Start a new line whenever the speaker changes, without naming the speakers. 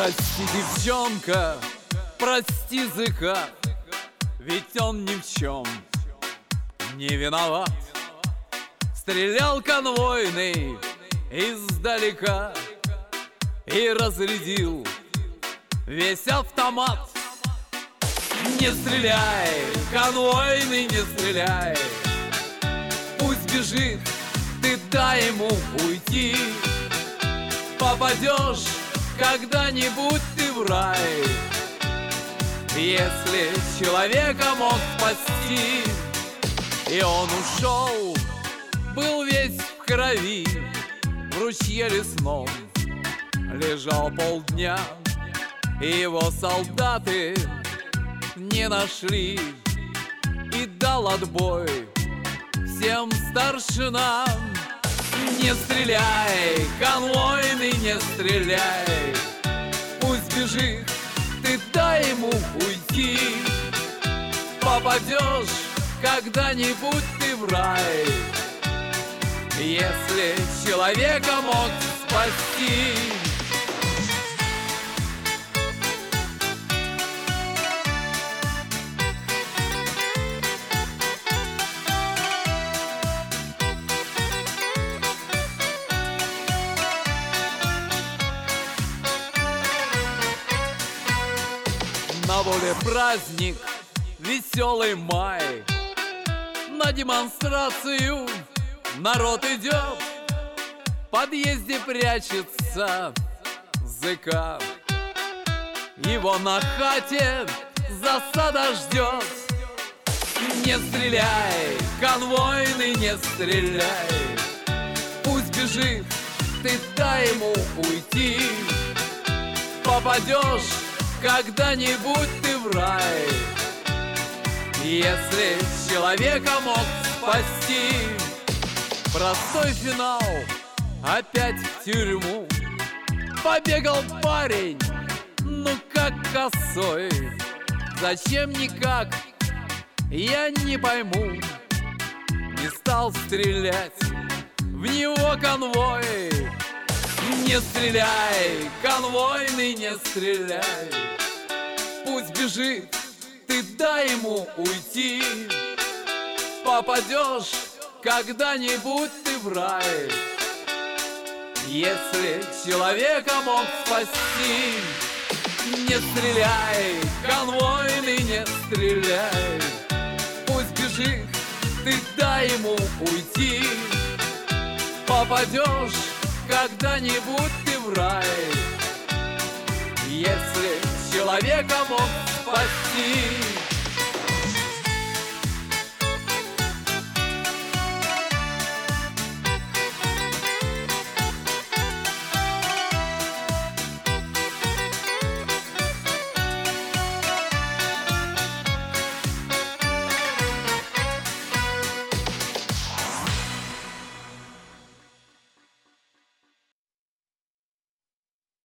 Прости, девчонка, прости, зыка, ведь он ни в чем не виноват. Стрелял конвойный издалека и разрядил весь автомат. Не стреляй, конвойный, не стреляй, пусть бежит, ты дай ему уйти. Попадешь когда-нибудь ты в рай, если человека мог спасти. И он ушел, был весь в крови, в ручье лесном лежал полдня, и его солдаты не нашли. И дал отбой всем старшинам. Не стреляй, конвойный, не стреляй, пусть бежит, ты дай ему уйти. Попадешь когда-нибудь ты в рай, если человека мог спасти. На воле праздник, веселый май, на демонстрацию народ идет. В подъезде прячется зыка, его на хате засада ждет. Не стреляй, конвойный, не стреляй, пусть бежит, ты дай ему уйти. Попадешь когда-нибудь ты в рай, если человека мог спасти. Простой финал, опять в тюрьму побегал парень, ну как косой. Зачем никак, я не пойму. Не стал стрелять в него конвой. Не стреляй, конвойный, не стреляй, пусть бежит, ты дай ему уйти. Попадешь когда-нибудь ты в рай, если человека мог спасти. Не стреляй, конвойный, не стреляй, пусть бежит, ты дай ему уйти. Попадешь когда-нибудь ты в рай, если человека мог спасти.